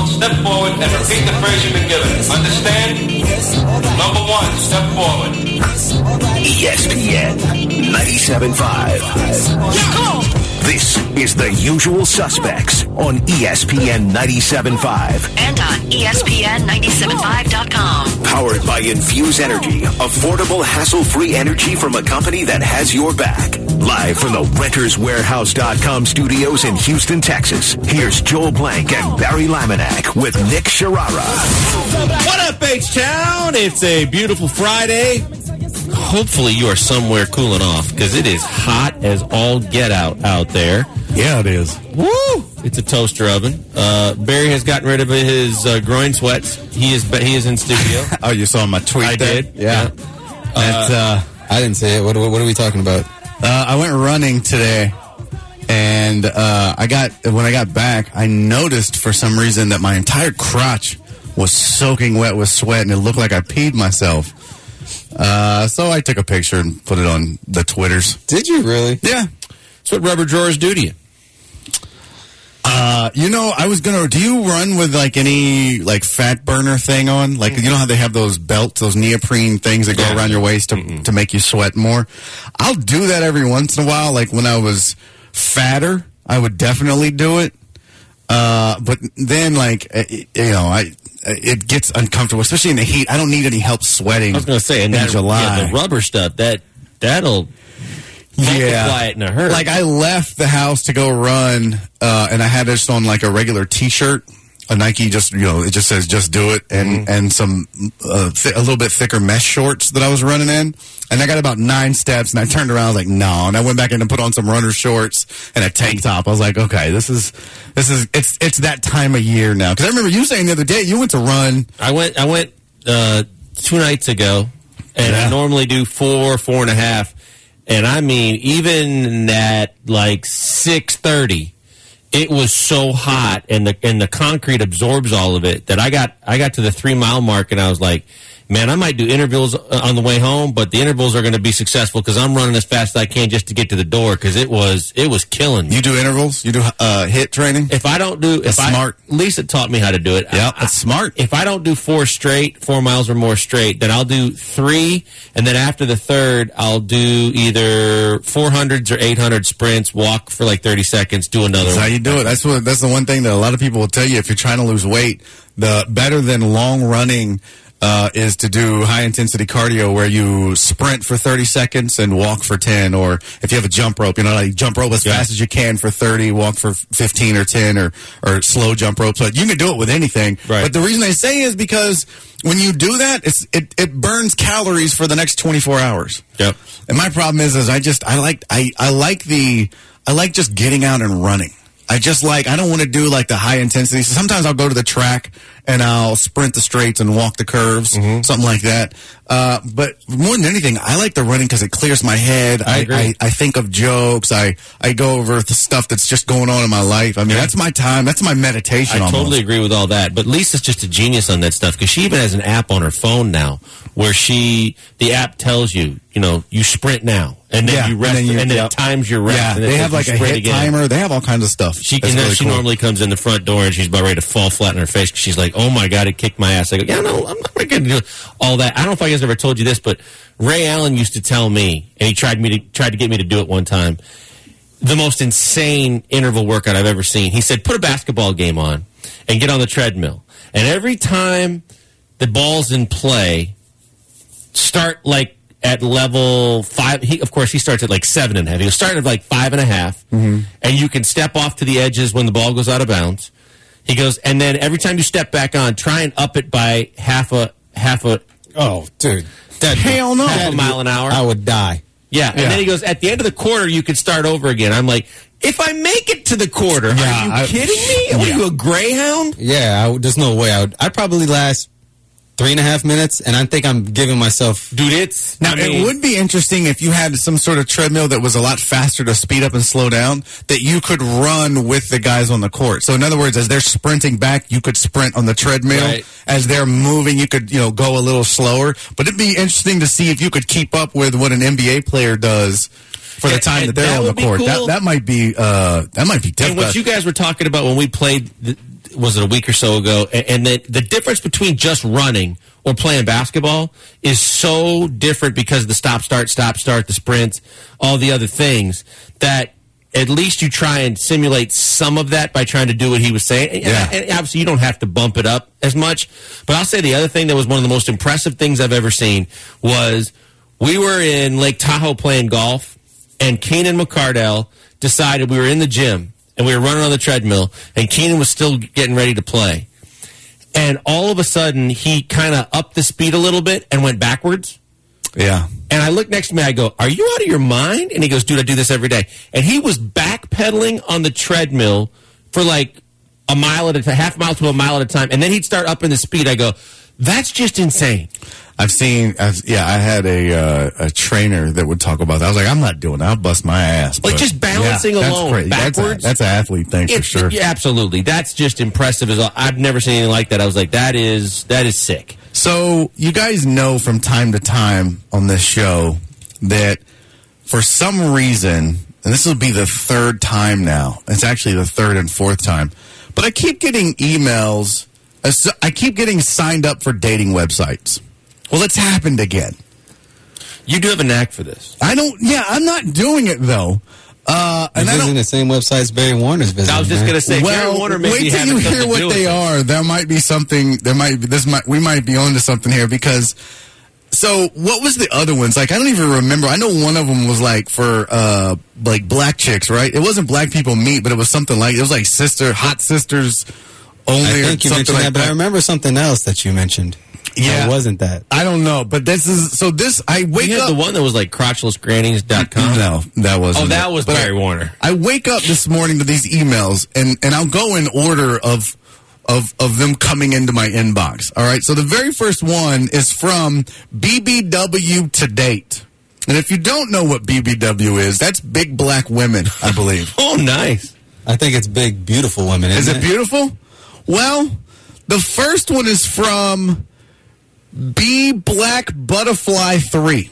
step forward and repeat the phrase you've been given. Understand? Number 1, step forward. ESPN 97.5. This is The Usual Suspects on ESPN 97.5. And on ESPN975.com. Powered by Infuse Energy. Affordable, hassle-free energy from a company that has your back. Live from the RentersWarehouse.com studios in Houston, Texas. Here's Joel Blank and Barry Laminack with Nick Sharara. What up, H-Town? It's a beautiful Friday. Hopefully you are somewhere cooling off because it is hot as all get out there. Yeah, it is. Woo! It's a toaster oven. Barry has gotten rid of his groin sweats. He is in studio. Oh, you saw my tweet? I did. Yeah. I didn't say it. What are we talking about? I went running today, and when I got back, I noticed for some reason that my entire crotch was soaking wet with sweat, and it looked like I peed myself. So I took a picture and put it on the Twitters. Did you really? Yeah. That's what rubber drawers do to you. I was gonna. Do you run with any fat burner thing on? You know how they have those belts, those neoprene things that go around your waist to make you sweat more? I'll do that every once in a while. Like when I was fatter, I would definitely do it. But then it gets uncomfortable, especially in the heat. I don't need any help sweating. I was going to say, and in July, the rubber stuff that'll multiply it in a hurry. Like I left the house to go run, and I had this on a regular T-shirt, a Nike, it just says "Just Do It," and some a little bit thicker mesh shorts that I was running in. And I got about 9 steps, and I turned around, I was like, no. And I went back in and put on some runner shorts and a tank top. I was like, okay, it's that time of year now. Because I remember you saying the other day you went to run. I went 2 nights ago, and I normally do 4.5. And I mean, even at 6:30, it was so hot, and the concrete absorbs all of it that I got to the 3 mile mark, and I was like, man, I might do intervals on the way home, but the intervals are going to be successful because I'm running as fast as I can just to get to the door because it was killing me. You do intervals? You do HIIT training? If I don't do, smart. Lisa taught me how to do it. Yeah, that's smart. If I don't do 4 miles or more straight, then I'll do 3, and then after the third, I'll do either 400s or 800 sprints, walk for 30 seconds, do another. That's how you do it. That's the one thing that a lot of people will tell you if you're trying to lose weight. The better than long running is to do high-intensity cardio where you sprint for 30 seconds and walk for 10, or if you have a jump rope, jump rope as fast as you can for 30, walk for 15 or 10, or slow jump ropes. But you can do it with anything. Right. But the reason I say is because when you do that, it burns calories for the next 24 hours. Yep. And my problem is I like just getting out and running. I don't want to do the high intensity. So sometimes I'll go to the track and I'll sprint the straights and walk the curves, something like that. But more than anything, I like the running because it clears my head. I agree. I think of jokes. I go over the stuff that's just going on in my life. I mean, that's my time. That's my meditation. I totally agree with all that. But Lisa's just a genius on that stuff because she even has an app on her phone now where the app tells you, you sprint now. And then you rest, and then it times your rest. Yeah, and they have a hit timer. They have all kinds of stuff. She normally comes in the front door and she's about ready to fall flat on her face because she's like, "Oh my God, it kicked my ass." I go, "Yeah, no, I'm not going to do all that." I don't know if I guys ever told you this, but Ray Allen used to tell me, and he tried to get me to do it one time. The most insane interval workout I've ever seen. He said, "Put a basketball game on and get on the treadmill, and every time the ball's in play, start at level 5, he starts at 7.5. He'll start at 5.5, and you can step off to the edges when the ball goes out of bounds. He goes, and then every time you step back on, try and up it by half a. Oh, dude, hell no, half a mile an hour. I would die. Yeah, and then he goes, at the end of the quarter, you could start over again. I'm like, if I make it to the quarter, are you kidding me? Are you a greyhound? Yeah, there's no way. I'd probably last 3.5 minutes, and I think I'm giving myself... Dude, it would be interesting if you had some sort of treadmill that was a lot faster to speed up and slow down, that you could run with the guys on the court. So in other words, as they're sprinting back, you could sprint on the treadmill. Right. As they're moving, you could go a little slower. But it'd be interesting to see if you could keep up with what an NBA player does for the time that they're on the court. Cool. That might be difficult. And what you guys were talking about when we played... was it a week or so ago? And the difference between just running or playing basketball is so different because of the stop, start, the sprints, all the other things, that at least you try and simulate some of that by trying to do what he was saying. Yeah. And obviously, you don't have to bump it up as much. But I'll say the other thing that was one of the most impressive things I've ever seen was we were in Lake Tahoe playing golf, and Keenan McCardell decided we were in the gym, and we were running on the treadmill, and Keenan was still getting ready to play. And all of a sudden, he kind of upped the speed a little bit and went backwards. Yeah. And I looked next to me, I go, "Are you out of your mind?" And he goes, "Dude, I do this every day." And he was backpedaling on the treadmill for like a mile at a time, half mile to a mile at a time. And then he'd start upping the speed. I go, "That's just insane." I had a trainer that would talk about that. I was like, I'm not doing that. I'll bust my ass. Like But, just balancing that's alone crazy. backwards. That's an athlete thing for sure. Yeah, absolutely. That's just impressive as well. I've never seen anything like that. I was like, that is sick. So you guys know from time to time on this show that for some reason, and this will be the third time now, it's actually the third and fourth time, but I keep getting emails, I keep getting signed up for dating websites. Well, it's happened again. You do have a knack for this. I'm not doing it though. And visiting the same websites Barry Warner's visiting. I was just going to say, Barry Warner maybe wait till you hear what they are. There might be something. We might be onto something here because. So what was the other ones? Like I don't even remember. I know one of them was like for like black chicks, right? It wasn't Black People Meet, but it was something like it was like hot sisters only. I think you mentioned that, but I remember something else that you mentioned. Yeah, it wasn't that. I don't know, but this is so. This I wake you had up. The one that was like crotchlessgrannies.com. No, that wasn't. Oh, that was Barry Warner. I wake up this morning to these emails, and I'll go in order of them coming into my inbox. All right, so the very first one is from BBW to Date, and if you don't know what BBW is, that's Big Black Women, I believe. Oh, nice. I think it's Big Beautiful Women. Is it beautiful? Well, the first one is from B Black Butterfly 3.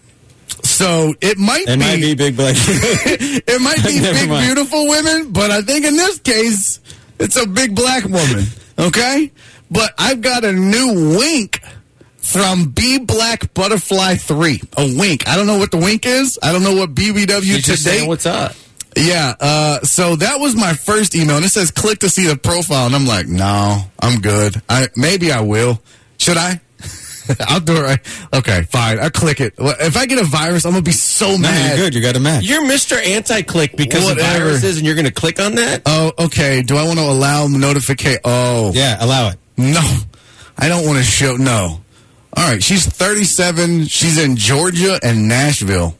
So it might be Big Black. it might be Big mind. Beautiful Women, but I think in this case it's a big black woman. Okay? But I've got a new wink from B Black Butterfly 3. A wink. I don't know what the wink is. I don't know what BBW She's just today. saying, what's up? Yeah, so that was my first email, and it says click to see the profile, and I'm like, no, I'm good. Maybe I will. Should I? I'll do it right. Okay, fine. I'll click it. If I get a virus, I'm going to be so No, mad. you're good. You got a match. You're Mr. Anti-Click because of Whatever. viruses, and you're going to click on that? Oh, okay. Do I want to allow notification? Oh. Yeah, allow it. No. I don't want to show. No. All right. She's 37. She's in Georgia and Nashville.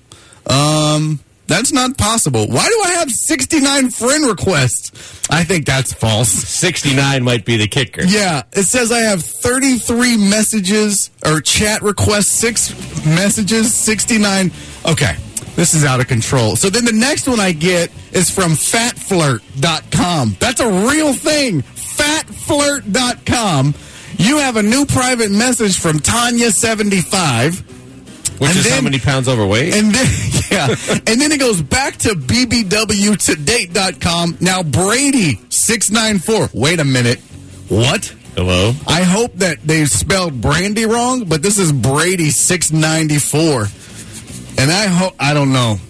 That's not possible. Why do I have 69 friend requests? I think that's false. 69 might be the kicker. Yeah, it says I have 33 messages or chat requests, 6 messages, 69. Okay, this is out of control. So then the next one I get is from fatflirt.com. That's a real thing. Fatflirt.com. You have a new private message from Tanya75. Which And is how then- many pounds overweight? And then, yeah. And then it goes back to bbwtodate.com. Now, Brady694. Wait a minute. What? Hello? I hope that they spelled Brandy wrong, but this is Brady694. And I don't know.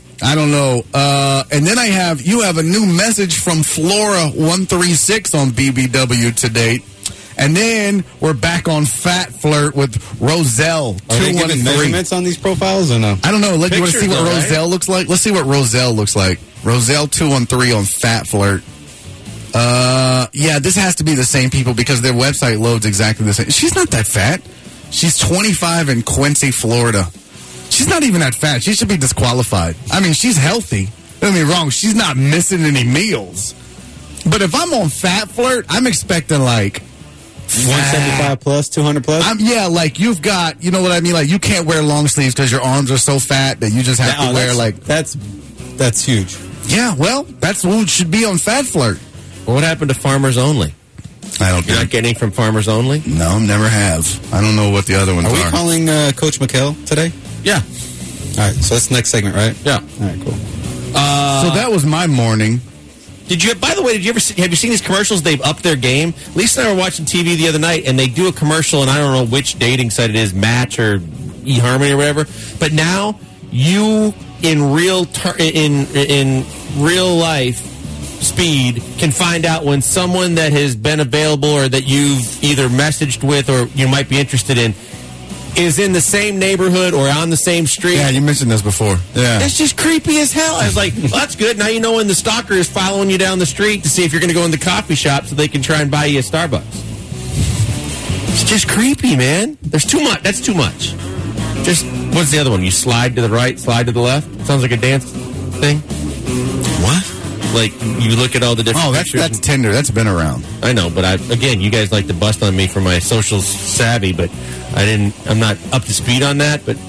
And then you have a new message from Flora136 on BBW to Date. And then we're back on Fat Flirt with Roselle. Are they giving 213. measurements on these profiles or no? I don't know. You want to Pictures see what though, right? Roselle looks like? Let's see what Roselle looks like. Roselle 213 on Fat Flirt. Yeah, this has to be the same people because their website loads exactly the same. She's not that fat. She's 25 in Quincy, Florida. She's not even that fat. She should be disqualified. I mean, she's healthy. Don't get me wrong. She's not missing any meals. But if I'm on Fat Flirt, I'm expecting like 175 plus, 200 plus? like you've got, you know what I mean? Like you can't wear long sleeves because your arms are so fat that you just have to wear like. That's huge. Yeah, well, that's what should be on Fat Flirt. Well, what happened to Farmers Only? I don't You're not getting from Farmers Only? No, never have. I don't know what the other ones Are are. we calling Coach McHale today? Yeah. All right, so that's the next segment, right? Yeah. All right, cool. So that was my morning. Did you? By the way, have you seen these commercials? They've upped their game. Lisa and I were watching TV the other night, and they do a commercial, and I don't know which dating site it is, Match or eHarmony or whatever. But now you, in real life speed, can find out when someone that has been available or that you've either messaged with or you might be interested in is in the same neighborhood or on the same street. Yeah, you mentioned this before. Yeah. It's just creepy as hell. I was like, well, that's good. Now you know when the stalker is following you down the street to see if you're going to go in the coffee shop so they can try and buy you a Starbucks. It's just creepy, man. There's too much. That's too much. Just, what's the other one? You slide to the right, slide to the left? Sounds like a dance thing. What? Like, you look at all the different pictures. That's Tinder. That's been around. I know, but again, you guys like to bust on me for my social savvy, but I'm not up to speed on that, but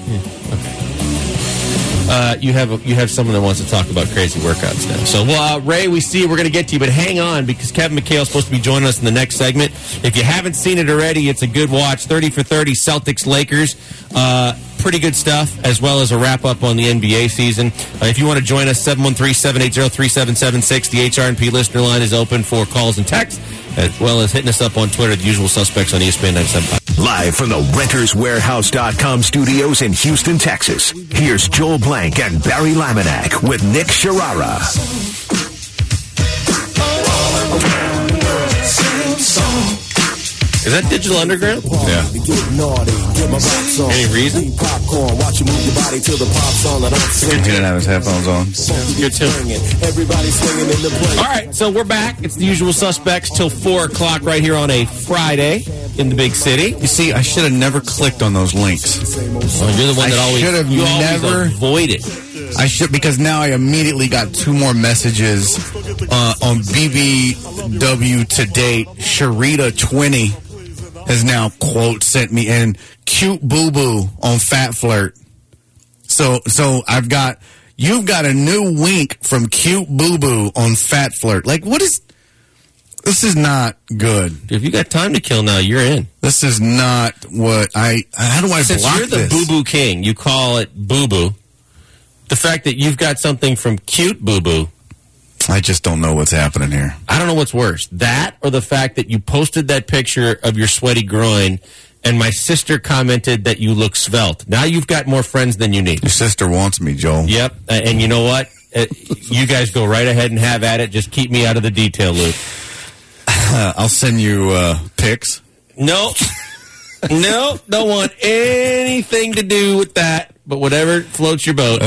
okay. You have someone that wants to talk about crazy workouts now. So, Ray, we're going to get to you, but hang on, because Kevin McHale is supposed to be joining us in the next segment. If you haven't seen it already, it's a good watch. 30 for 30, Celtics-Lakers. Pretty good stuff, as well as a wrap-up on the NBA season. If you want to join us, 713-780-3776. The HRNP listener line is open for calls and texts, as well as hitting us up on Twitter, the usual suspects on ESPN 975. Live from the RentersWarehouse.com studios in Houston, Texas, here's Joel Blank and Barry Laminack with Nick Sharara. Is that Digital Underground? Yeah. Any reason? You didn't have his headphones on. Good too. All right, so we're back. It's the usual suspects till 4 o'clock right here on a Friday in the big city. You see, I should have never clicked on those links. Well, you're the one that always avoid it. I should, because now I immediately got 2 more messages on BBW to date. Sharita 20 has now, quote, sent me in cute boo-boo on Fat Flirt. So you've got a new wink from cute boo-boo on Fat Flirt. Like, this is not good. If you got time to kill now, you're in. This is not what how do I Since block you're the this? boo-boo king, you call it boo-boo. The fact that you've got something from cute boo-boo, I just don't know what's happening here. I don't know what's worse. That or the fact that you posted that picture of your sweaty groin and my sister commented that you look svelte. Now you've got more friends than you need. Your sister wants me, Joel. Yep. And you know what? You guys go right ahead and have at it. Just keep me out of the detail loop. I'll send you pics. No. No, don't want anything to do with that, but whatever floats your boat.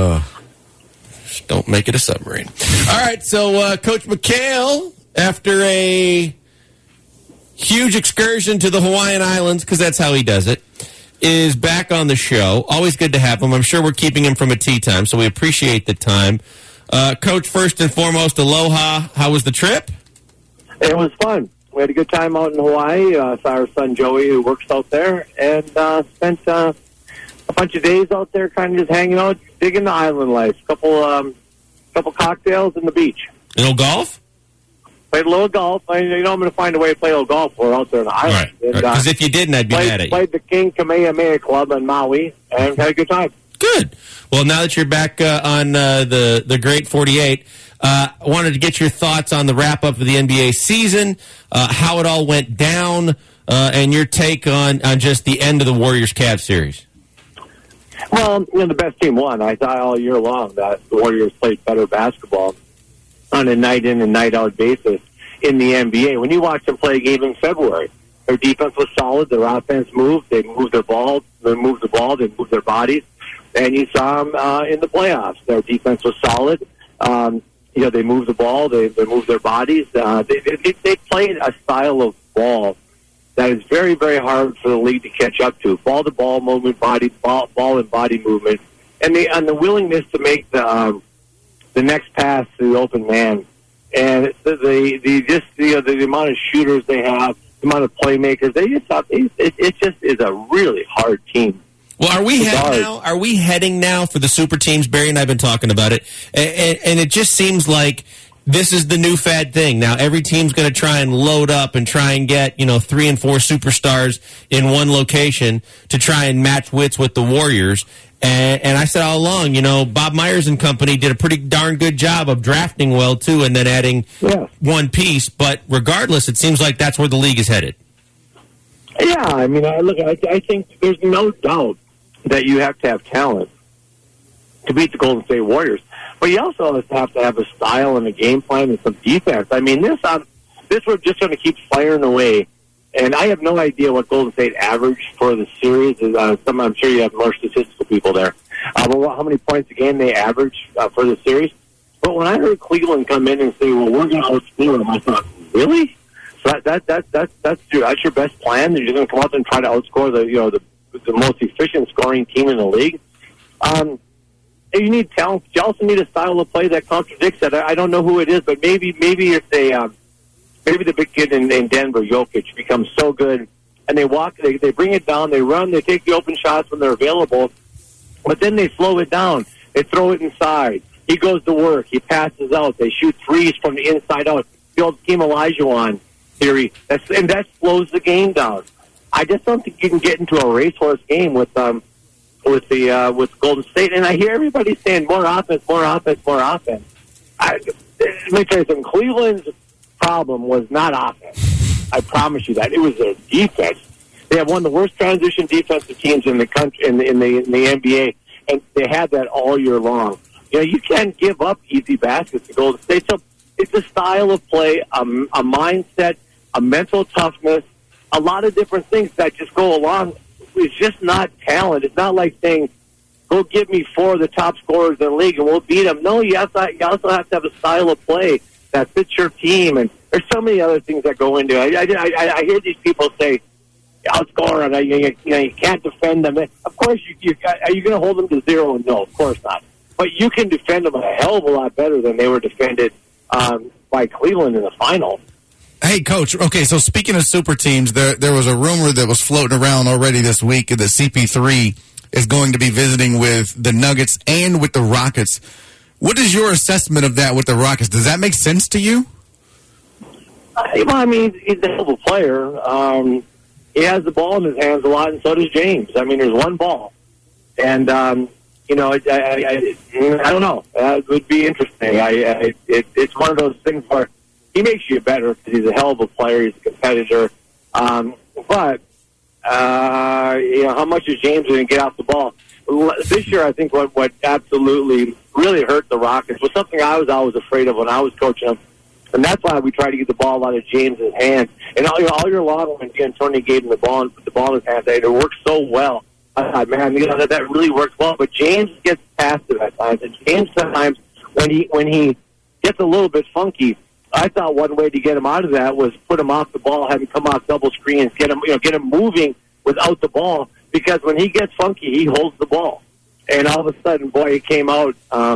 Just don't make it a submarine. All right, so Coach McHale, after a huge excursion to the Hawaiian Islands, because that's how he does it, is back on the show. Always good to have him. I'm sure we're keeping him from a tea time, so we appreciate the time. Coach, first and foremost, aloha. How was the trip? It was fun. We had a good time out in Hawaii. Saw our son Joey, who works out there, and spent a bunch of days out there kind of just hanging out, digging the island life. Couple cocktails and the beach. A little golf? Played a little golf. I'm going to find a way to play a little golf while we're out there on the island. Right. Because if you didn't, I'd be mad at you. Played the King Kamehameha Club in Maui and had a good time. Good. Well, now that you're back on the Great 48, I wanted to get your thoughts on the wrap-up of the NBA season, how it all went down, and your take on just the end of the Warriors-Cavs series. Well, the best team won. I thought all year long that the Warriors played better basketball on a night-in and night-out basis in the NBA. When you watch them play a game in February, their defense was solid, their offense moved, they moved their ball, they moved their bodies, and you saw them in the playoffs. Their defense was solid. They moved the ball, they moved their bodies. They played a style of ball that is very, very hard for the league to catch up to. Ball-to-ball movement, ball and body movement, and the willingness to make the next pass to the open man, and the amount of shooters they have, the amount of playmakers. It just is a really hard team. Well, are we heading now for the super teams? Barry and I have been talking about it, and it just seems like this is the new fad thing. Now every team's going to try and load up and try and get 3 and 4 superstars in one location to try and match wits with the Warriors. And I said all along, Bob Myers and company did a pretty darn good job of drafting well too, and then adding one piece. But regardless, it seems like that's where the league is headed. Yeah, I mean, I think there's no doubt that you have to have talent to beat the Golden State Warriors. But you also have to have a style and a game plan and some defense. I mean, this we're just going to keep firing away. And I have no idea what Golden State averaged for the series. I'm sure you have more statistical people there. How many points a game they averaged for the series. But when I heard Cleveland come in and say, well, we're going to outscore them, I thought, really? So that's your best plan? You're going to come out and try to outscore the most efficient scoring team in the league? You need talent. You also need a style of play that contradicts that. I don't know who it is, but maybe if maybe the big kid in Denver, Jokic, becomes so good, and they bring it down, they run, they take the open shots when they're available, but then they slow it down. They throw it inside. He goes to work. He passes out. They shoot threes from the inside out. The old Team Olajuwon theory. That slows the game down. I just don't think you can get into a racehorse game with Golden State. And I hear everybody saying more offense, more offense, more offense. Let me tell you something. Cleveland's problem was not offense. I promise you that. It was their defense. They have one of the worst transition defensive teams in the country in the NBA, and they had that all year long. You can't give up easy baskets to Golden State. So it's a style of play, a mindset, a mental toughness, a lot of different things that just go along. It's just not talent. It's not like saying, go give me 4 of the top scorers in the league and we'll beat them. No, you also have to have a style of play that fits your team. And there's so many other things that go into it. I hear these people say, outscore them. You can't defend them. Of course, are you going to hold them to 0? No, of course not. But you can defend them a hell of a lot better than they were defended by Cleveland in the finals. Hey, Coach. Okay, so speaking of super teams, there was a rumor that was floating around already this week that CP3 is going to be visiting with the Nuggets and with the Rockets. What is your assessment of that with the Rockets? Does that make sense to you? Well, I mean, he's a hell of a player. He has the ball in his hands a lot, and so does James. I mean, there's one ball. And, I don't know. It would be interesting. It's one of those things where he makes you better because he's a hell of a player. He's a competitor. But how much is James going to get off the ball? This year, I think what absolutely really hurt the Rockets was something I was always afraid of when I was coaching them. And that's why we try to get the ball out of James's hands. And all year long, when D'Antoni gave him the ball and put the ball in his hands, it worked so well. I thought, man, that really works well. But James gets past it at times. And James sometimes, when he gets a little bit funky, I thought one way to get him out of that was put him off the ball, have him come off double screens, get him moving without the ball. Because when he gets funky, he holds the ball. And all of a sudden, boy, he came out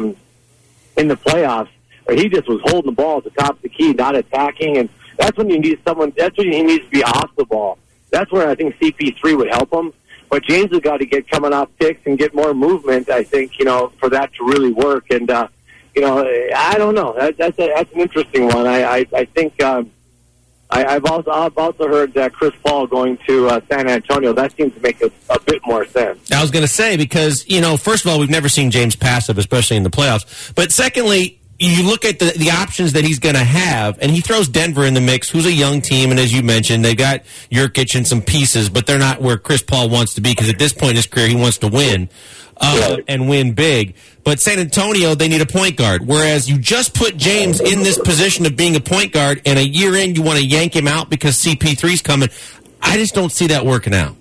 in the playoffs. He just was holding the ball at the top of the key, not attacking, and that's when you need someone. That's when he needs to be off the ball. That's where I think CP3 would help him. But James has got to get coming off picks and get more movement. I think for that to really work. And I don't know. That's an interesting one. I think I've also heard that Chris Paul going to San Antonio. That seems to make a bit more sense. I was going to say because first of all, we've never seen James passive, especially in the playoffs. But secondly, you look at the options that he's going to have, and he throws Denver in the mix, who's a young team, and as you mentioned, they've got Jokic and some pieces, but they're not where Chris Paul wants to be because at this point in his career, he wants to win and win big. But San Antonio, they need a point guard, whereas you just put James in this position of being a point guard, and a year in, you want to yank him out because CP3's coming. I just don't see that working out.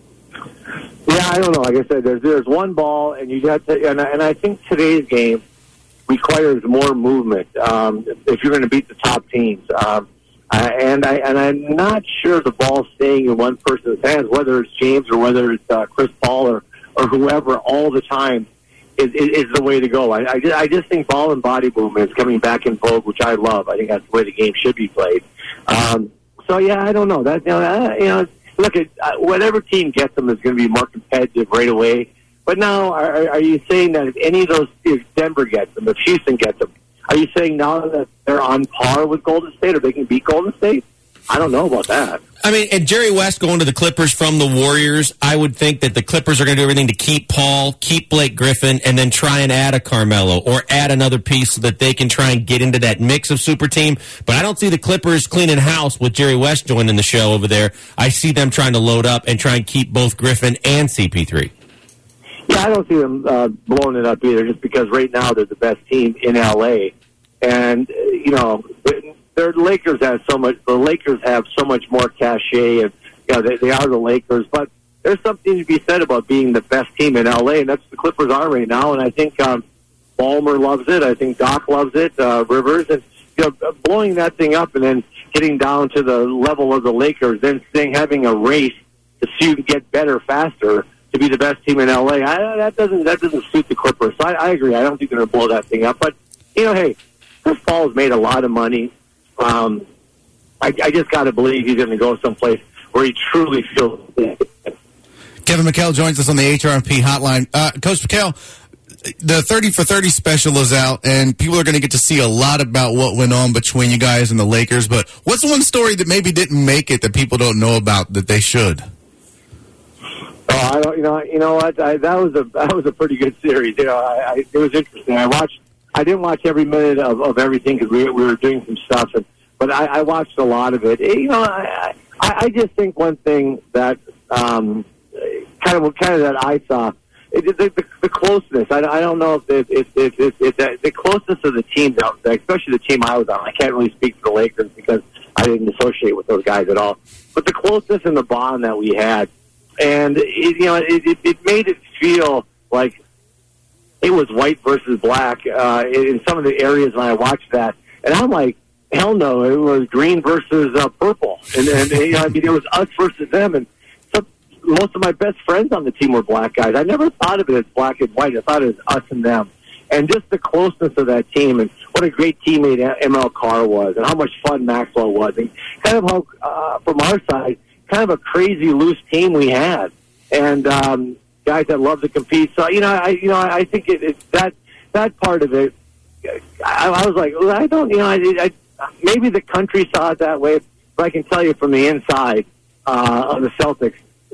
Yeah, I don't know. Like I said, there's one ball, and you got to, and I think today's game requires more movement if you're going to beat the top teams. And I'm not sure the ball's staying in one person's hands, whether it's James or whether it's Chris Paul or whoever all the time is the way to go. I just think ball and body movement is coming back in vogue, which I love. I think that's the way the game should be played. So yeah, I don't know. Look at whatever team gets them is going to be more competitive right away. But now, are you saying that if any of those, if Denver gets them, if Houston gets them, Are you saying now that they're on par with Golden State or they can beat Golden State? I don't know about that. I mean, and Jerry West going to the Clippers from the Warriors, I would think that the Clippers are going to do everything to keep Paul, keep Blake Griffin, and then try and add a Carmelo or add another piece so that they can try and get into that mix of super team. But I don't see the Clippers cleaning house with Jerry West joining the show over there. I see them trying to load up and try and keep both Griffin and CP3. Yeah, I don't see them blowing it up either, just because right now they're the best team in L.A. And, the Lakers have so much. The Lakers have so much more cachet, and they are the Lakers. But there's something to be said about being the best team in LA, and that's what the Clippers are right now. And I think Ballmer loves it. I think Doc loves it. Rivers, and blowing that thing up, and then getting down to the level of the Lakers, then having a race to see who can get better faster to be the best team in LA. That doesn't suit the Clippers. So I agree. I don't think they're going to blow that thing up. But hey, Chris Paul's made a lot of money. I just got to believe he's going to go someplace where he truly feels it. Kevin McHale joins us on the HRMP hotline. Coach McHale, the 30 for 30 special is out, and people are going to get to see a lot about what went on between you guys and the Lakers. But what's one story that maybe didn't make it that people don't know about that they should? Oh, I don't. You know what? That was a pretty good series. It was interesting. I didn't watch every minute of everything because we were doing some stuff, but I watched a lot of it. I just think one thing that kind of that I saw, the closeness. I don't know if the closeness of the team, especially the team I was on. I can't really speak to the Lakers because I didn't associate with those guys at all. But the closeness and the bond that we had, and it made it feel like it was white versus black in some of the areas when I watched that, and I'm like, hell no, it was green versus purple, and it was us versus them, and so most of my best friends on the team were black guys. I never thought of it as black and white. I thought it was us and them, and just the closeness of that team, and what a great teammate ML Carr was, and how much fun Maxwell was, and kind of how from our side, kind of a crazy loose team we had, and guys that love to compete. So I think that part of it. I was like, I don't, I maybe the country saw it that way, but I can tell you from the inside of the Celtics,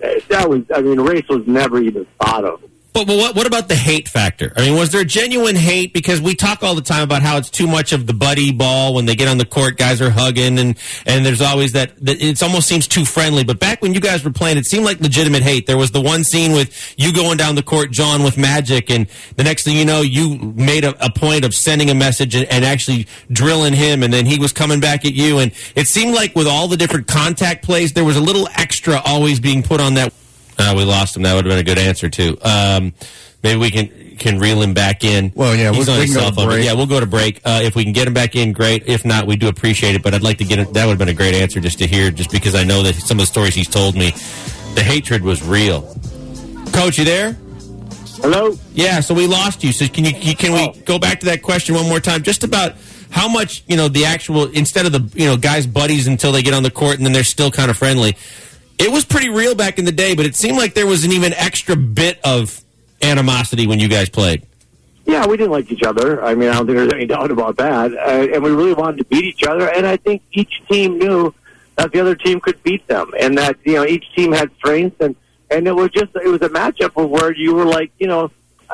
race was never even thought of. But what about the hate factor? I mean, was there genuine hate? Because we talk all the time about how it's too much of the buddy ball when they get on the court, guys are hugging, and there's always that it almost seems too friendly. But back when you guys were playing, it seemed like legitimate hate. There was the one scene with you going down the court, John, with Magic, and the next thing you know, you made a point of sending a message and actually drilling him, and then he was coming back at you. And it seemed like with all the different contact plays, there was a little extra always being put on that. We lost him. That would have been a good answer, too. Maybe we can reel him back in. Well, yeah, he's on his cell phone. Yeah, we'll go to break. If we can get him back in, great. If not, we do appreciate it. But I'd like to get him. That would have been a great answer just to hear, just because I know that some of the stories he's told me, the hatred was real. Coach, you there? Hello? Yeah, so we lost you. So can we go back to that question one more time? Just about how much, the actual, instead of the, guys' buddies until they get on the court and then they're still kind of friendly. It was pretty real back in the day, but it seemed like there was an even extra bit of animosity when you guys played. Yeah, we didn't like each other. I mean, I don't think there's any doubt about that. And we really wanted to beat each other. And I think each team knew that the other team could beat them, and that each team had strengths. And it was a matchup of where you were like, you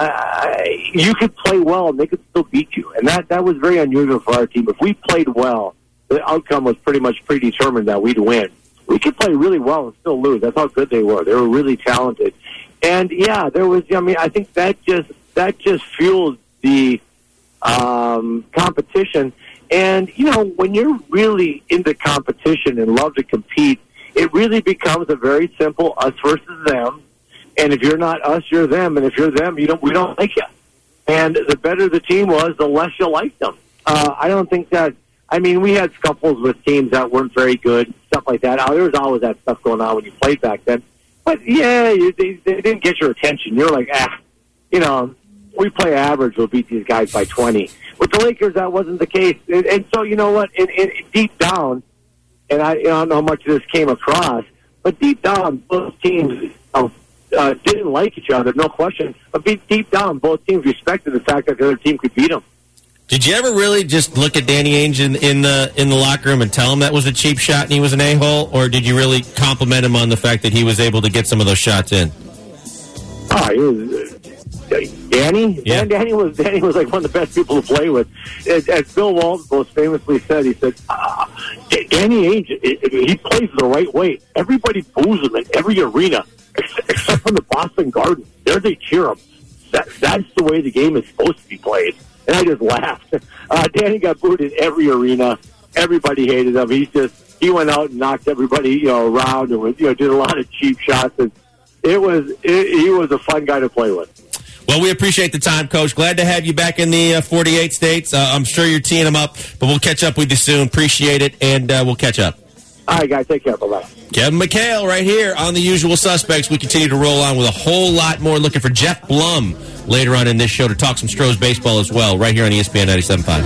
could play well and they could still beat you. And that was very unusual for our team. If we played well, the outcome was pretty much predetermined that we'd win. We could play really well and still lose. That's how good they were. They were really talented. And yeah, there was. I think that just fueled the competition. And when you're really into competition and love to compete, it really becomes a very simple us versus them. And if you're not us, you're them. And if you're them, we don't like you. And the better the team was, the less you liked them. I don't think that. I mean, we had scuffles with teams that weren't very good, stuff like that. There was always that stuff going on when you played back then. But, yeah, they didn't get your attention. You're like, we play average. We'll beat these guys by 20. With the Lakers, that wasn't the case. And so, you know what, deep down, and I don't know how much of this came across, but deep down, both teams didn't like each other, no question. But deep down, both teams respected the fact that the other team could beat them. Did you ever really just look at Danny Ainge in the locker room and tell him that was a cheap shot and he was an a-hole, or did you really compliment him on the fact that he was able to get some of those shots in? Oh, he was Danny. Yeah. Danny was like one of the best people to play with. As Bill Walton most famously said, he said, Danny Ainge, he plays the right way. Everybody boos him in every arena, except from the Boston Garden. There they cheer him. That's the way the game is supposed to be played. And I just laughed. Danny got booed in every arena. Everybody hated him. He went out and knocked everybody, around and did a lot of cheap shots. And he was a fun guy to play with. Well, we appreciate the time, Coach. Glad to have you back in the 48 states. I'm sure you're teeing them up, but we'll catch up with you soon. Appreciate it, and we'll catch up. All right, guys. Take care. Bye-bye. Kevin McHale right here on The Usual Suspects. We continue to roll on with a whole lot more. Looking for Jeff Blum later on in this show to talk some Stros baseball as well, right here on ESPN 97.5.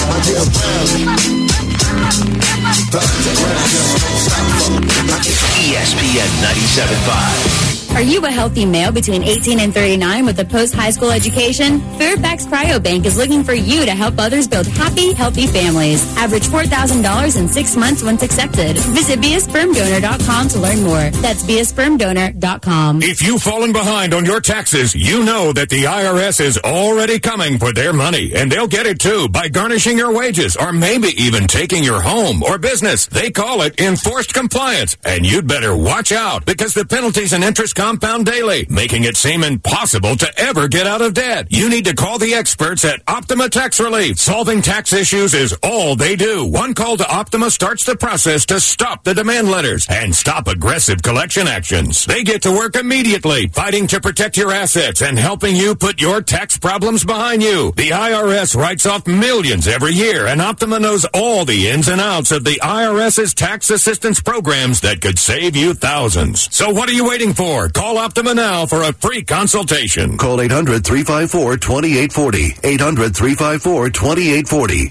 ESPN 97.5. Are you a healthy male between 18 and 39 with a post-high school education? Fairfax Cryobank is looking for you to help others build happy, healthy families. Average $4,000 in 6 months once accepted. Visit BeASpermDonor.com to learn more. That's BeASpermDonor.com. If you've fallen behind on your taxes, you know that the IRS is already coming for their money, and they'll get it too by garnishing your wages or maybe even taking your home or business. They call it enforced compliance, and you'd better watch out because the penalties and interest compound daily, making it seem impossible to ever get out of debt. You need to call the experts at Optima Tax Relief. Solving tax issues is all they do. One call to Optima starts the process to stop the demand letters and stop aggressive collection actions. They get to work immediately, fighting to protect your assets and helping you put your tax problems behind you. The IRS writes off millions every year, and Optima knows all the ins and outs of the IRS's tax assistance programs that could save you thousands. So what are you waiting for? Call Optima now for a free consultation. Call 800-354-2840. 800-354-2840.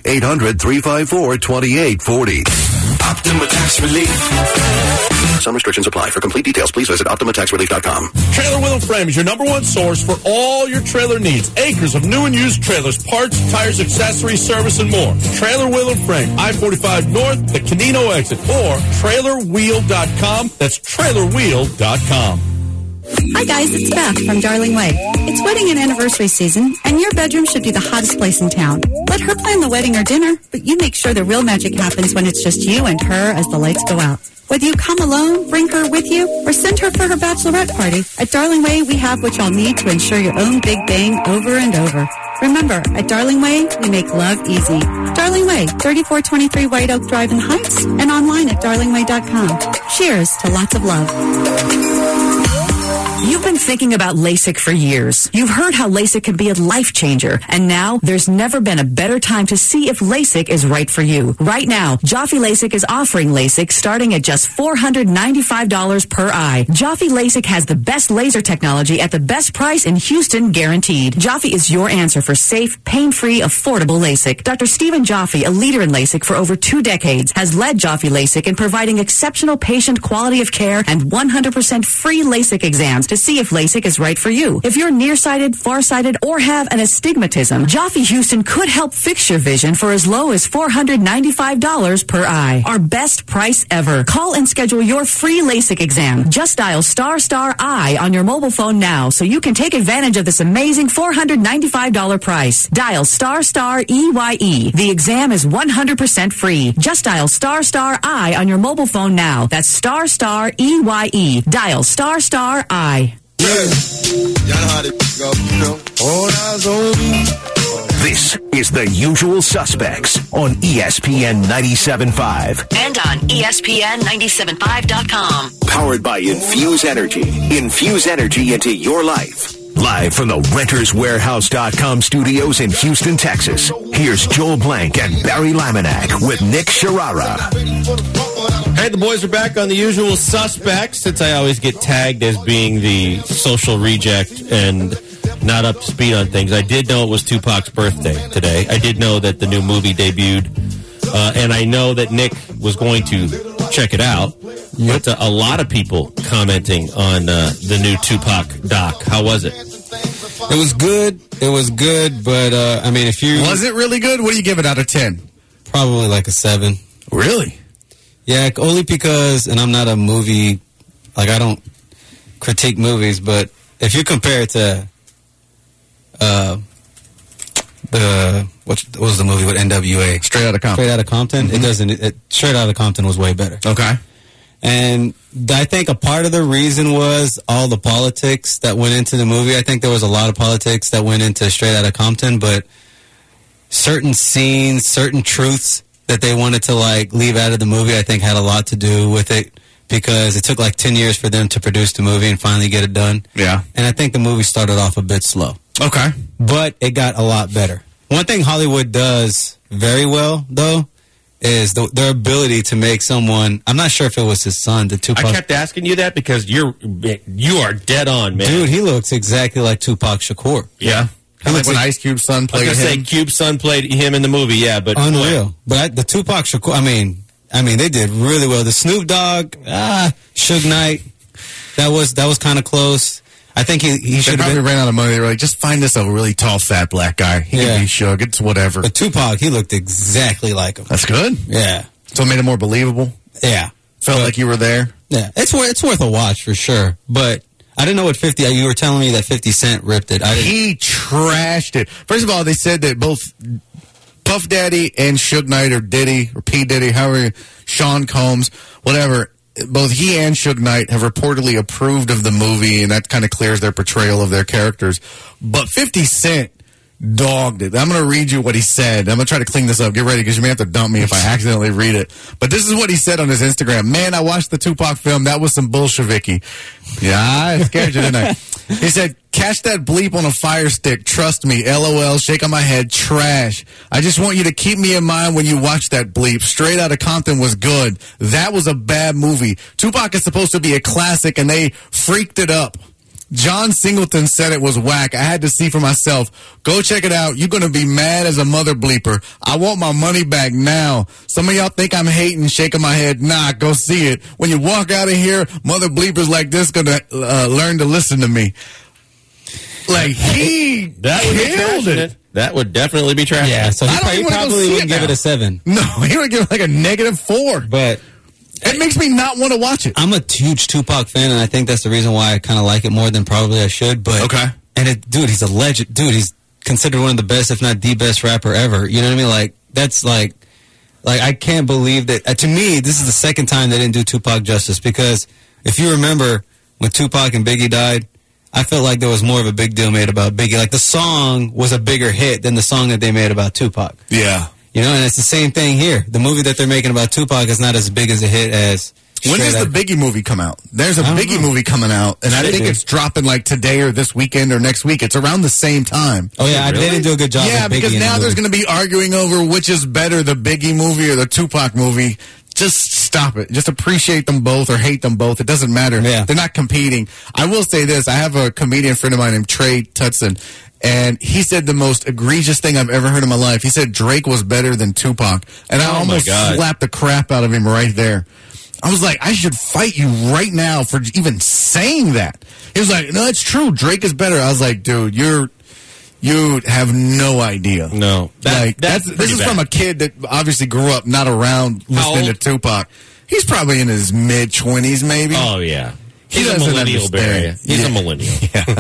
800-354-2840. Optima Tax Relief. Some restrictions apply. For complete details, please visit OptimaTaxRelief.com. Trailer Wheel and Frame is your number one source for all your trailer needs. Acres of new and used trailers, parts, tires, accessories, service, and more. Trailer Wheel and Frame, I-45 North, the Canino exit, or TrailerWheel.com. That's TrailerWheel.com. Hi guys, it's Beth from Darling Way. It's wedding and anniversary season, and your bedroom should be the hottest place in town. Let her plan the wedding or dinner, but you make sure the real magic happens when it's just you and her as the lights go out. Whether you come alone, bring her with you, or send her for her bachelorette party, at Darling Way we have what y'all need to ensure your own big bang over and over. Remember, at Darling Way, we make love easy. Darling Way, 3423 White Oak Drive in Heights, and online at darlingway.com. Cheers to lots of love. You've been thinking about LASIK for years. You've heard how LASIK can be a life changer, and now there's never been a better time to see if LASIK is right for you. Right now, Jaffe LASIK is offering LASIK starting at just $495 per eye. Jaffe LASIK has the best laser technology at the best price in Houston, guaranteed. Jaffe is your answer for safe, pain-free, affordable LASIK. Dr. Stephen Jaffe, a leader in LASIK for over 2 decades, has led Jaffe LASIK in providing exceptional patient quality of care and 100% free LASIK exams to see if LASIK is right for you. If you're nearsighted, farsighted, or have an astigmatism, Jaffe Houston could help fix your vision for as low as $495 per eye. Our best price ever. Call and schedule your free LASIK exam. Just dial **I on your mobile phone now so you can take advantage of this amazing $495 price. Dial **EYE. The exam is 100% free. Just dial **I on your mobile phone now. That's **EYE. Dial **I. Y'all know how to go, All eyes on me. This is The Usual Suspects on ESPN 97.5. And on ESPN975.com. Powered by Infuse Energy. Infuse energy into your life. Live from the RentersWarehouse.com studios in Houston, Texas. Here's Joel Blank and Barry Laminack with Nick Sharara. Hey, the boys are back on The Usual Suspects. Since I always get tagged as being the social reject and not up to speed on things, I did know it was Tupac's birthday today. I did know that the new movie debuted, and I know that Nick was going to check it out. But a lot of people commenting on the new Tupac doc. How was it? It was good. It was good, but I mean, if you Was it really good? What do you give it out of 10? probably like a 7. Really? Yeah, only because, and I'm not a movie, like I don't critique movies, but if you compare it to what was the movie with NWA? Straight Outta Compton. Straight Outta Compton. It doesn't. Straight Outta Compton was way better. Okay. And I think a part of the reason was all the politics that went into the movie. I think there was a lot of politics that went into Straight Outta Compton, but certain scenes, certain truths that they wanted to like leave out of the movie, I think had a lot to do with it because it took like 10 years for them to produce the movie and finally get it done. Yeah. And I think the movie started off a bit slow. Okay. But it got a lot better. One thing Hollywood does very well, though, is their ability to make someone. I'm not sure if it was his son, the Tupac. I kept asking you that because you are dead on, man. Dude, he looks exactly like Tupac Shakur. Yeah. Kind of like when Ice Cube's son played him. I was going to say Cube's son played him in the movie, yeah, but unreal. But the Tupac Shakur, I mean, they did really well. The Snoop Dogg, Suge Knight, that was kind of close. I think he should have probably ran out of money. They were like, just find us a really tall, fat black guy. He can be Suge. It's whatever. But Tupac, he looked exactly like him. That's good. Yeah. So it made it more believable. Yeah. Felt like you were there. Yeah. It's worth a watch for sure. But I didn't know what 50. You were telling me that 50 Cent ripped it. He trashed it. First of all, they said that both Puff Daddy and Suge Knight or Diddy or P Diddy, however, Sean Combs, whatever. Both he and Suge Knight have reportedly approved of the movie, and that kind of clears their portrayal of their characters. But 50 Cent dogged it. I'm going to read you what he said. I'm going to try to clean this up. Get ready, because you may have to dump me if I accidentally read it. But this is what he said on his Instagram. Man, I watched the Tupac film. That was some Bolsheviki. Yeah, I scared you, didn't I? He said, catch that bleep on a fire stick. Trust me. LOL. Shake on my head. Trash. I just want you to keep me in mind when you watch that bleep. Straight Outta Compton was good. That was a bad movie. Tupac is supposed to be a classic, and they freaked it up. John Singleton said it was whack. I had to see for myself. Go check it out. You're going to be mad as a mother bleeper. I want my money back now. Some of y'all think I'm hating, shaking my head. Nah, go see it. When you walk out of here, mother bleepers like this going to learn to listen to me. Like, he killed it. That would definitely be trash. Yeah, so he probably wouldn't give it a 7. No, he would give it like a -4. But it makes me not want to watch it. I'm a huge Tupac fan, and I think that's the reason why I kind of like it more than probably I should. But okay. And dude, he's a legend. Dude, he's considered one of the best, if not the best rapper ever. You know what I mean? Like, that's like I can't believe that. To me, this is the second time they didn't do Tupac justice, because if you remember when Tupac and Biggie died, I felt like there was more of a big deal made about Biggie. Like, the song was a bigger hit than the song that they made about Tupac. Yeah. You know, and it's the same thing here. The movie that they're making about Tupac is not as big as a hit as... When does the Biggie movie come out? There's a Biggie movie coming out, and I think it's dropping like today or this weekend or next week. It's around the same time. Oh, yeah, they didn't do a good job with Biggie. Yeah, because now there's going to be arguing over which is better, the Biggie movie or the Tupac movie. Just stop it. Just appreciate them both or hate them both. It doesn't matter. Yeah. They're not competing. I will say this. I have a comedian friend of mine named Trey Tutson, and he said the most egregious thing I've ever heard in my life. He said Drake was better than Tupac, and I almost slapped the crap out of him right there. I was like, I should fight you right now for even saying that. He was like, no, it's true. Drake is better. I was like, dude, you have no idea. No. This is from a kid that obviously grew up not around listening to Tupac. He's probably in his mid-20s, maybe. Oh, yeah. He's a millennial, Barry. He's a millennial. Yeah.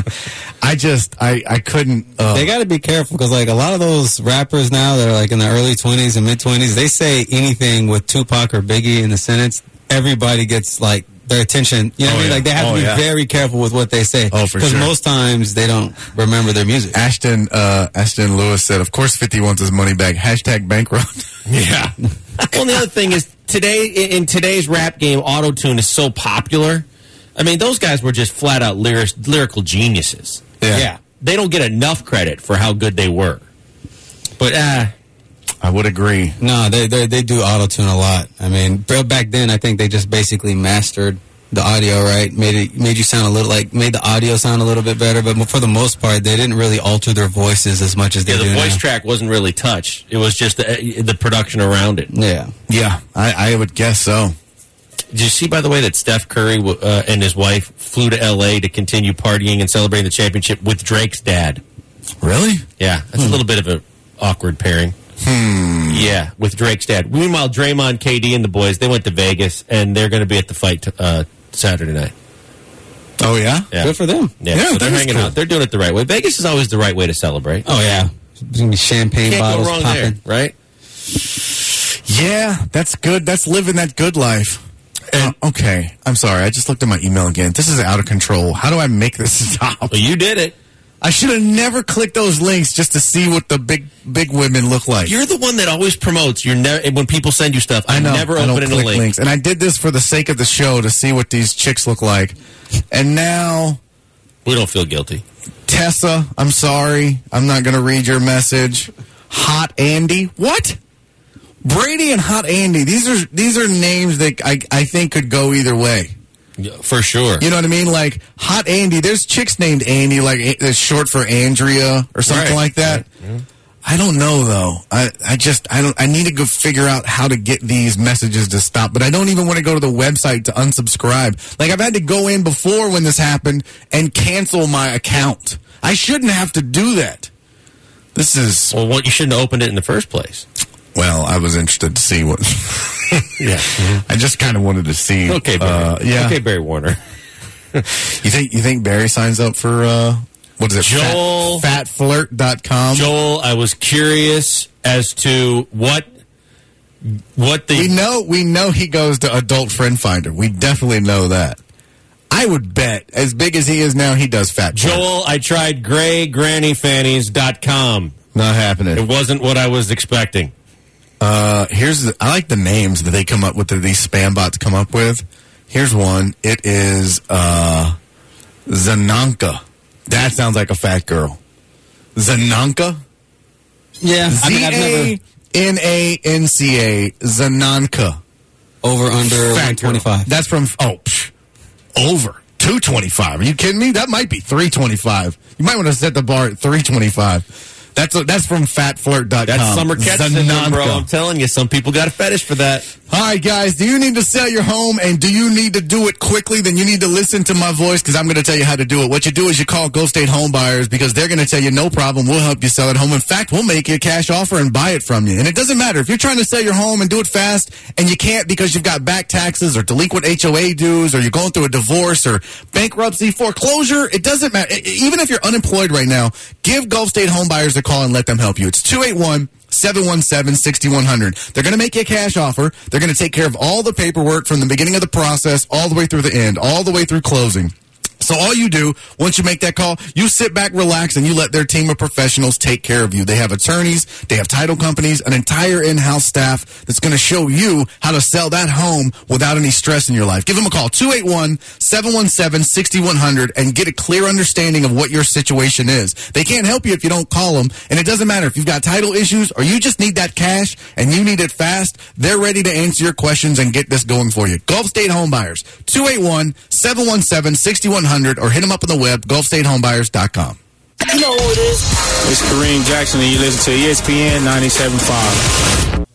I couldn't. They got to be careful, because like a lot of those rappers now that are like in their early 20s and mid-20s, they say anything with Tupac or Biggie in the sentence, everybody gets like their attention. You know what I mean? Like, they have to be very careful with what they say. Oh, for sure. Because most times they don't remember their music. Ashton Lewis said, of course 50 wants his money back. # bankrupt. Yeah. Well, the other thing is, in today's rap game, auto-tune is so popular. I mean, those guys were just flat-out lyrical geniuses. Yeah. They don't get enough credit for how good they were. But, I would agree. No, they do auto-tune a lot. I mean, back then, I think they just basically mastered the audio, right? Made you sound a little made the audio sound a little bit better, but for the most part, they didn't really alter their voices as much as they do now. The voice track wasn't really touched. It was just the production around it. Yeah. Yeah, I would guess so. Did you see, by the way, that Steph Curry and his wife flew to L.A. to continue partying and celebrating the championship with Drake's dad? Really? Yeah, that's a little bit of an awkward pairing. Yeah, with Drake's dad. Meanwhile, Draymond, KD, and the boys, they went to Vegas, and they're going to be at the fight Saturday night. Oh, yeah? Good for them. Yeah, so they're hanging out. They're doing it the right way. Vegas is always the right way to celebrate. Oh, yeah. There's going to be champagne Can't bottles go wrong popping. there, right? Yeah, that's good. That's living that good life. Okay, I'm sorry. I just looked at my email again. This is out of control. How do I make this stop? Well, you did it. I should have never clicked those links just to see what the big women look like. You're the one that always promotes. You're never when people send you stuff. I know. never I don't open a click link. links. And I did this for the sake of the show to see what these chicks look like. And now we don't feel guilty. Tessa, I'm sorry. I'm not going to read your message. Hot Andy. What? Brady and Hot Andy. These are names that I think could go either way. For sure. You know what I mean? Like Hot Andy. There's chicks named Andy, like that's short for Andrea or something like that. Right. Yeah. I don't know though. I need to go figure out how to get these messages to stop. But I don't even want to go to the website to unsubscribe. Like I've had to go in before when this happened and cancel my account. I shouldn't have to do that. This is you shouldn't have opened it in the first place. Well, I was interested to see what. Yeah, I just kind of wanted to see. Okay, Barry. Okay, Barry Warner. You think Barry signs up for what is it? Joel, fatflirt.com. Joel, I was curious as to what the we know he goes to Adult Friend Finder. We definitely know that. I would bet, as big as he is now, he does fat. Joel, I tried graygrannyfannies.com. Not happening. It wasn't what I was expecting. I like the names that they come up with, that these spam bots come up with. Here's one. It is Zananka. That sounds like a fat girl. Zananka? Yeah. Zananca. Zananka. Over, under, 125. That's from, over. 225. Are you kidding me? That might be 325. You might want to set the bar at 325. That's from fatflirt.com. That's summer catch syndrome, bro. I'm telling you, some people got a fetish for that. All right, guys, do you need to sell your home and do you need to do it quickly? Then you need to listen to my voice because I'm going to tell you how to do it. What you do is you call Gulf State Home Buyers because they're going to tell you no problem. We'll help you sell it home. In fact, we'll make you a cash offer and buy it from you. And it doesn't matter if you're trying to sell your home and do it fast and you can't because you've got back taxes or delinquent HOA dues or you're going through a divorce or bankruptcy, foreclosure. It doesn't matter. Even if you're unemployed right now, give Gulf State Home Buyers a call and let them help you. It's 281-717-6100. They're going to make you a cash offer. They're going to take care of all the paperwork from the beginning of the process all the way through the end, all the way through closing. So all you do, once you make that call, you sit back, relax, and you let their team of professionals take care of you. They have attorneys, they have title companies, an entire in-house staff that's going to show you how to sell that home without any stress in your life. Give them a call, 281-717-6100, and get a clear understanding of what your situation is. They can't help you if you don't call them, and it doesn't matter if you've got title issues or you just need that cash and you need it fast. They're ready to answer your questions and get this going for you. Gulf State Home Buyers, 281-717-6100. Or hit them up on the web, GulfStateHomebuyers.com. You know who it is? It's Kareem Jackson, and you listen to ESPN 97.5.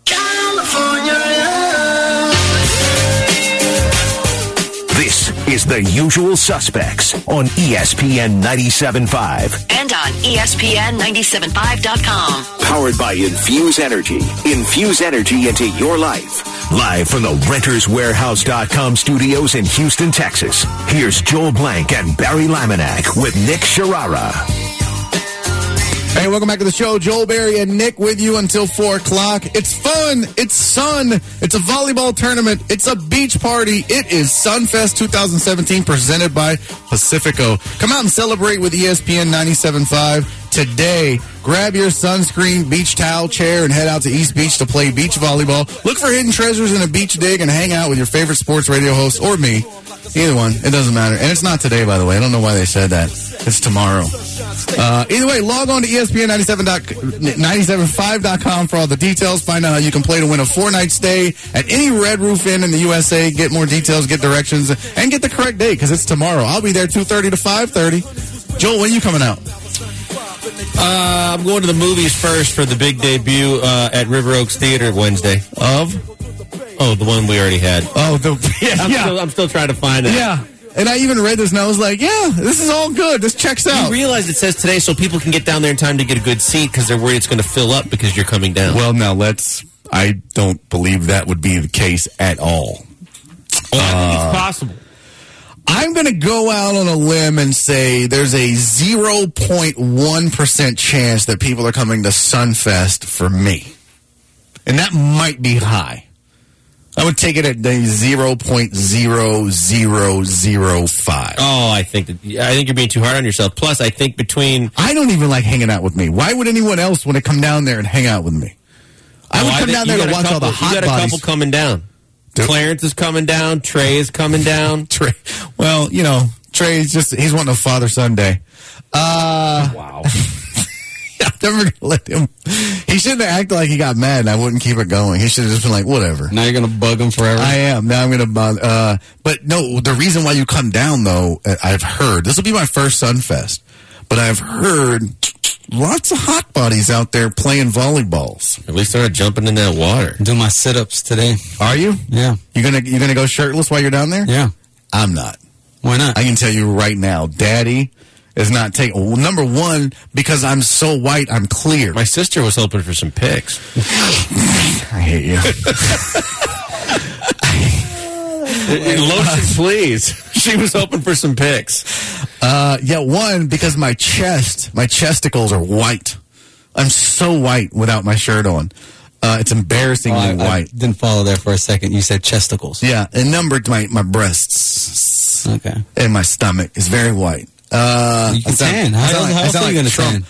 This is The Usual Suspects on ESPN 97.5. And on ESPN975.com. Powered by Infuse Energy. Infuse energy into your life. Live from the RentersWarehouse.com studios in Houston, Texas. Here's Joel Blank and Barry Laminack with Nick Sharara. Hey, welcome back to the show. Joel, Barry, and Nick with you until 4 o'clock. It's fun. It's sun. It's a volleyball tournament. It's a beach party. It is Sunfest 2017 presented by Pacifico. Come out and celebrate with ESPN 97.5 today. Grab your sunscreen, beach towel, chair, and head out to East Beach to play beach volleyball. Look for hidden treasures in a beach dig and hang out with your favorite sports radio host or me. Either one. It doesn't matter. And it's not today, by the way. I don't know why they said that. It's tomorrow. Either way, log on to ESPN975.com for all the details. Find out how you can play to win a 4-night stay at any Red Roof Inn in the USA. Get more details, get directions, and get the correct date because it's tomorrow. I'll be there 2:30 to 5:30. Joel, when are you coming out? I'm going to the movies first for the big debut at River Oaks Theater Wednesday. Oh, the one we already had. Oh, I'm still trying to find it. Yeah. And I even read this and I was like, yeah, this is all good. This checks out. You realize it says today so people can get down there in time to get a good seat because they're worried it's going to fill up because you're coming down. Well, now I don't believe that would be the case at all. Well, I think it's possible. I'm going to go out on a limb and say there's a 0.1% chance that people are coming to Sunfest for me. And that might be high. I would take it at the 0.0005. Oh, I think you're being too hard on yourself. Plus, I think I don't even like hanging out with me. Why would anyone else want to come down there and hang out with me? I would come down there to watch all the hot bodies. You got a couple coming down. Clarence is coming down. Trey is coming down. Trey. Well, Trey's he's wanting a father-son day. Wow. I'm never going to let him. He shouldn't have acted like he got mad and I wouldn't keep it going. He should have just been like, whatever. Now you're going to bug him forever? I am. Now I'm going to bug. But no, the reason why you come down, though, I've heard, this will be my first Sunfest, but I've heard lots of hot bodies out there playing volleyballs. At least they're not jumping in that water. Do my sit-ups today. Are you? Yeah. You're gonna go shirtless while you're down there? Yeah. I'm not. Why not? I can tell you right now, Daddy is not taking. Well, number one, because I'm so white, I'm clear. My sister was hoping for some pics. I hate you. Lotion, please. She was hoping for some pics. Yeah, one, because my chesticles are white. I'm so white without my shirt on. It's embarrassingly white. I didn't follow there for a second. You said chesticles. Yeah, and number my breasts. Okay. And my stomach is very white. You can tan. How else are you going to tan?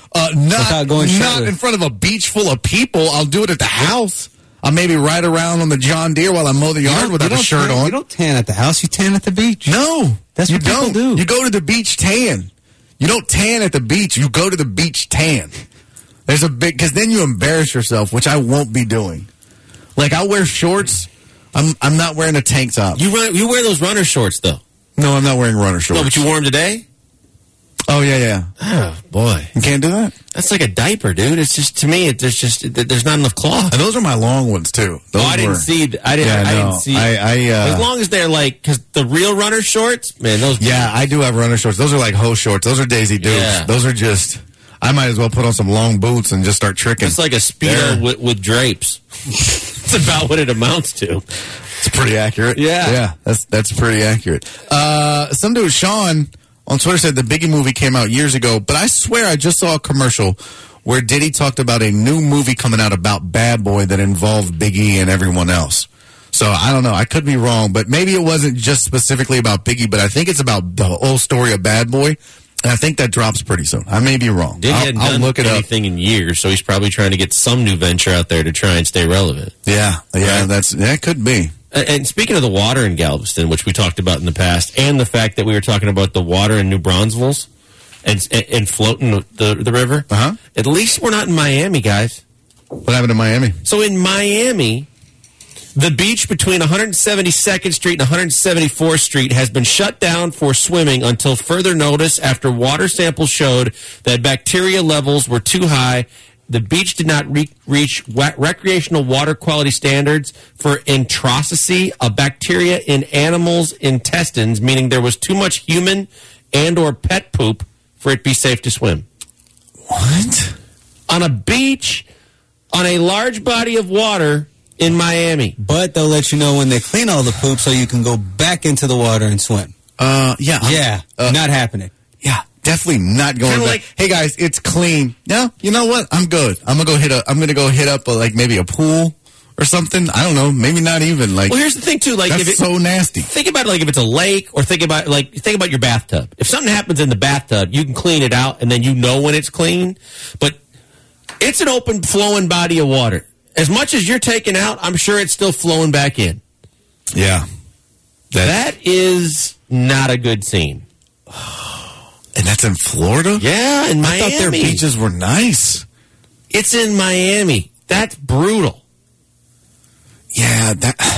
Not in front of a beach full of people. I'll do it at the house. I'll maybe ride around on the John Deere while I mow the yard without a shirt on. You don't tan at the house. You tan at the beach. No. That's what people do. You go to the beach tan. You don't tan at the beach. You go to the beach tan. There's a big, because then you embarrass yourself, which I won't be doing. Like, I'll wear shorts. I'm not wearing a tank top. You wear those runner shorts, though. No, I'm not wearing runner shorts. No, but you wore them today? Oh, yeah. Oh, boy. You can't do that? That's like a diaper, dude. It's just, to me, there's not enough cloth. And those are my long ones, too. I didn't see. I didn't see. As long as they're like, because the real runner shorts, man, those. Yeah, I do have runner shorts. Those are like hose shorts. Those are Daisy Dukes. Yeah. Those are just, I might as well put on some long boots and just start tricking. It's like a Speedo with drapes. It's about what it amounts to. It's pretty accurate. Yeah. That's pretty accurate. Some dude, Sean, on Twitter said the Biggie movie came out years ago, but I swear I just saw a commercial where Diddy talked about a new movie coming out about Bad Boy that involved Biggie and everyone else. So I don't know. I could be wrong, but maybe it wasn't just specifically about Biggie, but I think it's about the whole story of Bad Boy. And I think that drops pretty soon. I may be wrong. Diddy hadn't done anything in years, so he's probably trying to get some new venture out there to try and stay relevant. Yeah, that could be. And speaking of the water in Galveston, which we talked about in the past, and the fact that we were talking about the water in New Braunfels and floating the river, at least we're not in Miami, guys. What happened in Miami? So in Miami, the beach between 172nd Street and 174th Street has been shut down for swimming until further notice after water samples showed that bacteria levels were too high. The beach did not reach recreational water quality standards for enterococcus, a bacteria in animals' intestines, meaning there was too much human and or pet poop for it to be safe to swim. What? On a beach, on a large body of water in Miami. But they'll let you know when they clean all the poop so you can go back into the water and swim. Not happening. Yeah. Definitely not going back. Hey guys, it's clean. No, you know what? I'm good. I'm gonna go hit up like maybe a pool or something. I don't know. Maybe not even like. Well, here's the thing too. Like, that's so nasty. Think about it like if it's a lake, or think about your bathtub. If something happens in the bathtub, you can clean it out, and then you know when it's clean. But it's an open, flowing body of water. As much as you're taking out, I'm sure it's still flowing back in. Yeah, that is not a good scene. And that's in Florida? Yeah, in Miami. I thought their beaches were nice. It's in Miami. That's brutal. Yeah,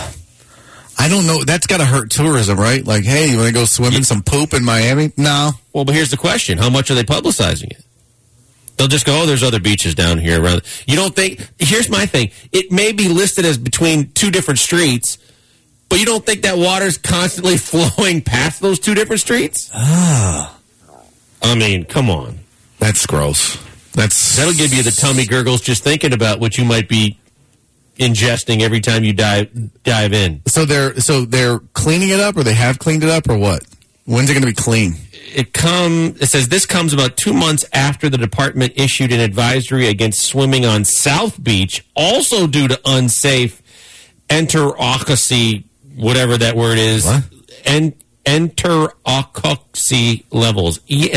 I don't know. That's got to hurt tourism, right? Like, hey, you want to go swim in some poop in Miami? No. Well, but here's the question. How much are they publicizing it? They'll just go, oh, there's other beaches down here. Around. You don't think, here's my thing. It may be listed as between two different streets, but you don't think that water's constantly flowing past those two different streets? Ah. I mean, come on. That's gross. That'll give you the tummy gurgles just thinking about what you might be ingesting every time you dive in. So they're cleaning it up, or they have cleaned it up, or what? When's it going to be clean? It says this comes about 2 months after the department issued an advisory against swimming on South Beach, also due to unsafe enterococcus, whatever that word is. What? Enterococcus levels.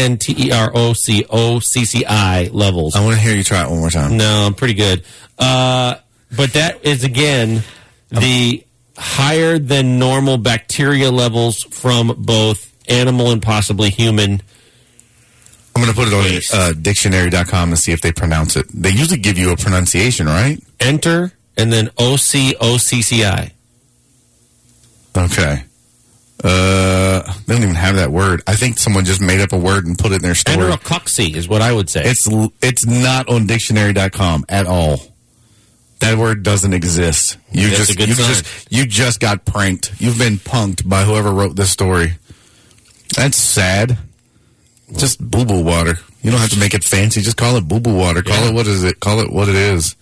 ENTEROCOCCI levels. I want to hear you try it one more time. No, I'm pretty good. But that is, again, the higher than normal bacteria levels from both animal and possibly human. I'm going to put it on dictionary.com to see if they pronounce it. They usually give you a pronunciation, right? Enter and then OCOCCI. Okay. They don't even have that word. I think someone just made up a word and put it in their story. Enterococcus is what I would say. It's not on dictionary.com at all. That word doesn't exist. You just got pranked. You've been punked by whoever wrote this story. That's sad. Just boo-boo water. You don't have to make it fancy. Just call it boo-boo water. Call it what is it? Call it what it is.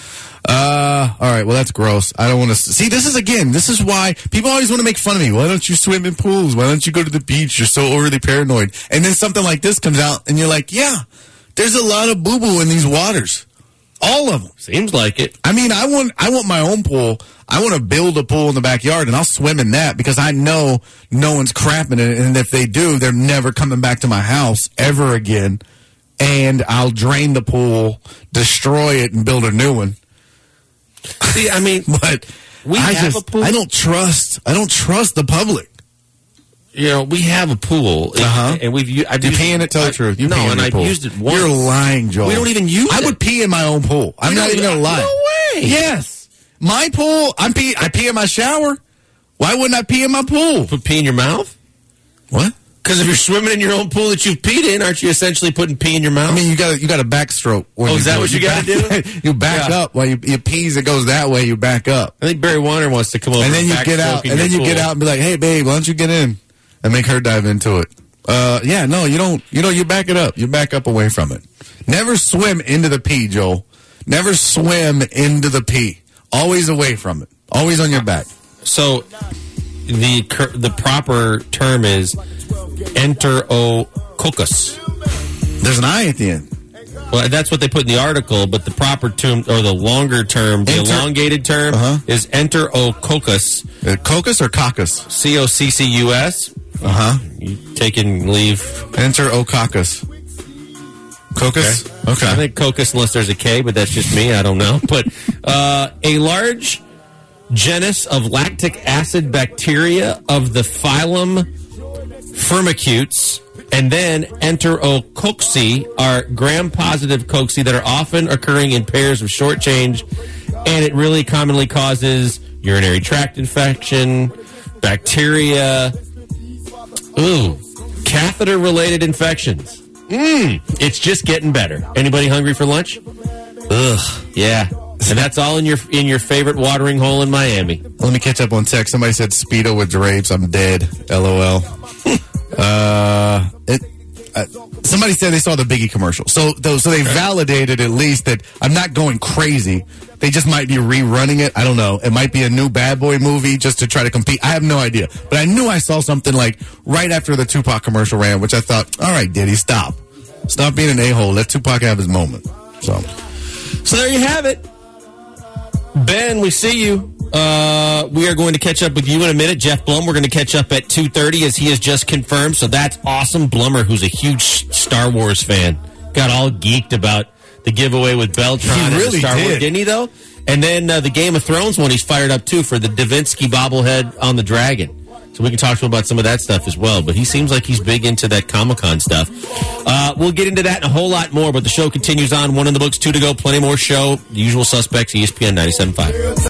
All right. Well, that's gross. I don't want to see. This is why people always want to make fun of me. Why don't you swim in pools? Why don't you go to the beach? You're so overly paranoid. And then something like this comes out, and you're like, yeah, there's a lot of boo-boo in these waters. All of them. Seems like it. I mean, I want my own pool. I want to build a pool in the backyard, and I'll swim in that because I know no one's crapping in it. And if they do, they're never coming back to my house ever again. And I'll drain the pool, destroy it, and build a new one. See, I mean, but a pool. I don't trust the public. You know, we have a pool, and we've. You pee in it? Tell the truth. You pee in your pool. I've used it once. You're lying, Joel. We don't even use it. I would pee in my own pool. I'm not even going to lie. No way. Yes, my pool. I pee in my shower. Why wouldn't I pee in my pool? Put pee in your mouth? What? Because if you're swimming in your own pool that you've peed in, aren't you essentially putting pee in your mouth? I mean, you got a backstroke. Is that what you got to do? You back up while you pees. It goes that way. You back up. I think Barry Warner wants to come over and then you get out. And then you get out and be like, "Hey, babe, why don't you get in?" And make her dive into it. You don't. You back it up. You back up away from it. Never swim into the pee, Joel. Never swim into the pee. Always away from it. Always on your back. So the proper term is enterococcus. There's an I at the end. Well, that's what they put in the article, but the proper term, or the longer term, the elongated term, is enterococcus. Coccus or coccus? COCCUS. You taking leave. Enterococcus. Coccus? Okay. I think coccus unless there's a K, but that's just me. I don't know. But a large genus of lactic acid bacteria of the phylum Firmicutes, and then enterococci are gram-positive cocci that are often occurring in pairs of short change, and it really commonly causes urinary tract infection, bacteria, catheter-related infections. It's just getting better. Anybody hungry for lunch? Yeah. And that's all in your favorite watering hole in Miami. Let me catch up on text. Somebody said Speedo with drapes. I'm dead. LOL. Somebody said they saw the Biggie commercial. So they validated at least that I'm not going crazy. They just might be rerunning it. I don't know. It might be a new Bad Boy movie just to try to compete. I have no idea. But I knew I saw something like right after the Tupac commercial ran, which I thought, all right, Diddy, stop. Stop being an a-hole. Let Tupac have his moment. So there you have it. Ben, we see you. We are going to catch up with you in a minute. Jeff Blum, we're going to catch up at 2:30 as he has just confirmed. So that's awesome. Blummer, who's a huge Star Wars fan, got all geeked about the giveaway with Beltron. He really Star did. Wars, didn't he, though? And then the Game of Thrones one, he's fired up, too, for the Da Vinci bobblehead on the dragon. So we can talk to him about some of that stuff as well. But he seems like he's big into that Comic-Con stuff. We'll get into that and a whole lot more. But the show continues on. 1 in the books, 2 to go. Plenty more show. The usual suspects, ESPN 97.5.